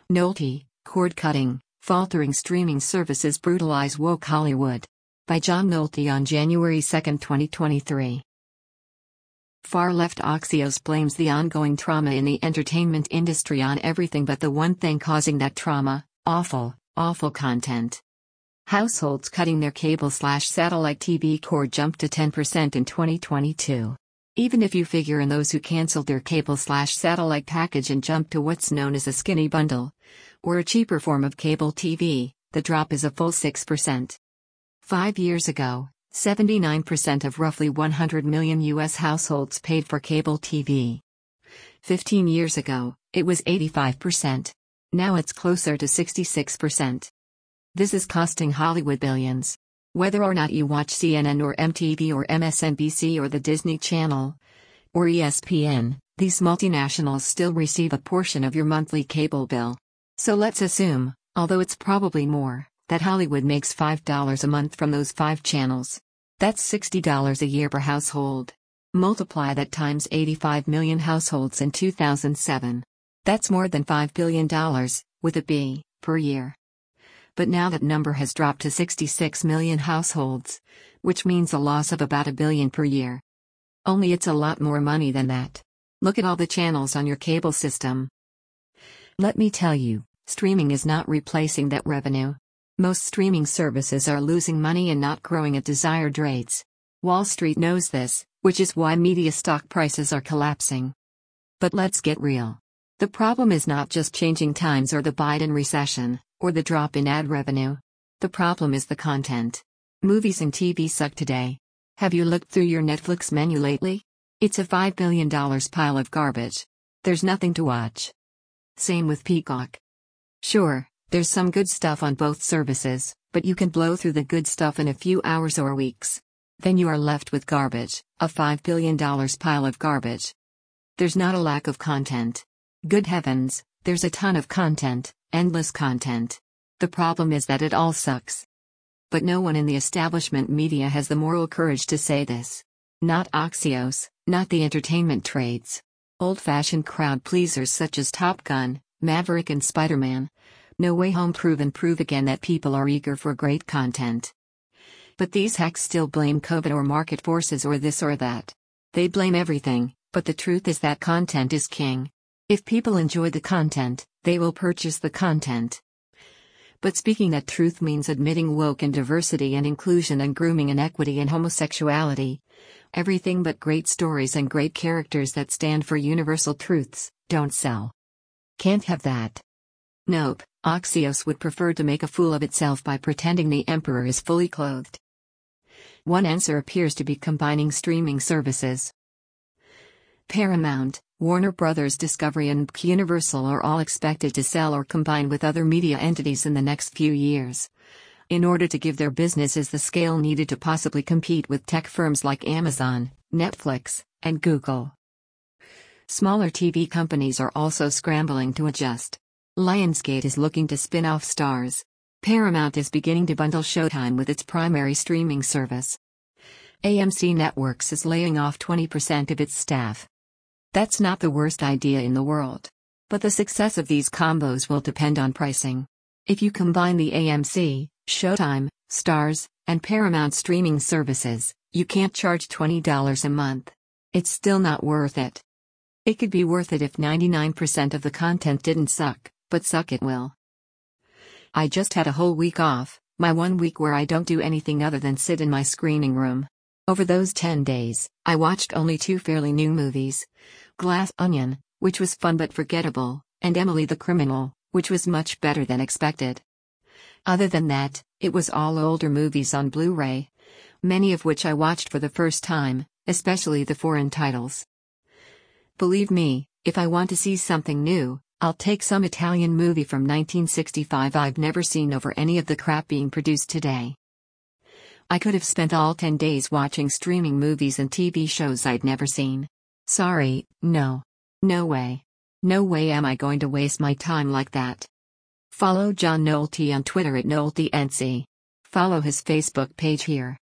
Nolte, cord cutting, faltering streaming services brutalize woke Hollywood. By John Nolte on January 2, 2023. Far-left Axios blames the ongoing trauma in the entertainment industry on everything but the one thing causing that trauma: awful content. Households cutting their cable/satellite TV cord jumped to 10% in 2022. Even if you figure in those who canceled their cable/satellite package and jumped to what's known as a skinny bundle, or a cheaper form of cable TV, the drop is a full 6%. 5 years ago, 79% of roughly 100 million U.S. households paid for cable TV. 15 years ago, it was 85%. Now it's closer to 66%. This is costing Hollywood billions. Whether or not you watch CNN or MTV or MSNBC or the Disney Channel or ESPN, these multinationals still receive a portion of your monthly cable bill. So let's assume, although it's probably more, that Hollywood makes $5 a month from those 5 channels. That's $60 a year per household. Multiply that times 85 million households in 2007. That's more than $5 billion, with a B, per year. But now that number has dropped to 66 million households, which means a loss of about $1 billion per year. Only it's a lot more money than that. Look at all the channels on your cable system. Let me tell you, streaming is not replacing that revenue. Most streaming services are losing money and not growing at desired rates. Wall Street knows this, which is why media stock prices are collapsing. But let's get real. The problem is not just changing times or the Biden recession, or the drop in ad revenue. The problem is the content. Movies and TV suck today. Have you looked through your Netflix menu lately? It's a $5 billion pile of garbage. There's nothing to watch. Same with Peacock. Sure, there's some good stuff on both services, but you can blow through the good stuff in a few hours or weeks. Then you are left with garbage, a $5 billion pile of garbage. There's not a lack of content. Good heavens, there's a ton of content, endless content. The problem is that it all sucks. But no one in the establishment media has the moral courage to say this. Not Axios, not the entertainment trades. Old-fashioned crowd pleasers such as Top Gun, Maverick and Spider-Man. No Way Home prove again that people are eager for great content. But these hacks still blame COVID or market forces or this or that. They blame everything, but the truth is that content is king. If people enjoy the content, they will purchase the content. But speaking that truth means admitting woke and diversity and inclusion and grooming and equity and homosexuality. Everything but great stories and great characters that stand for universal truths, don't sell. Can't have that. Nope, Axios would prefer to make a fool of itself by pretending the emperor is fully clothed. One answer appears to be combining streaming services. Paramount, Warner Bros. Discovery and Universal are all expected to sell or combine with other media entities in the next few years, in order to give their businesses the scale needed to possibly compete with tech firms like Amazon, Netflix, and Google. Smaller TV companies are also scrambling to adjust. Lionsgate is looking to spin off Starz. Paramount is beginning to bundle Showtime with its primary streaming service. AMC Networks is laying off 20% of its staff. That's not the worst idea in the world. But the success of these combos will depend on pricing. If you combine the AMC, Showtime, Starz, and Paramount streaming services, you can't charge $20 a month. It's still not worth it. It could be worth it if 99% of the content didn't suck, but suck it will. I just had a whole week off, my 1 week where I don't do anything other than sit in my screening room. Over those 10 days, I watched only 2 fairly new movies. Glass Onion, which was fun but forgettable, and Emily the Criminal, which was much better than expected. Other than that, it was all older movies on Blu-ray, many of which I watched for the first time, especially the foreign titles. Believe me, if I want to see something new, I'll take some Italian movie from 1965 I've never seen over any of the crap being produced today. I could have spent all 10 days watching streaming movies and TV shows I'd never seen. Sorry, no. No way. No way am I going to waste my time like that. Follow John Nolte on Twitter at NolteNC. Follow his Facebook page here.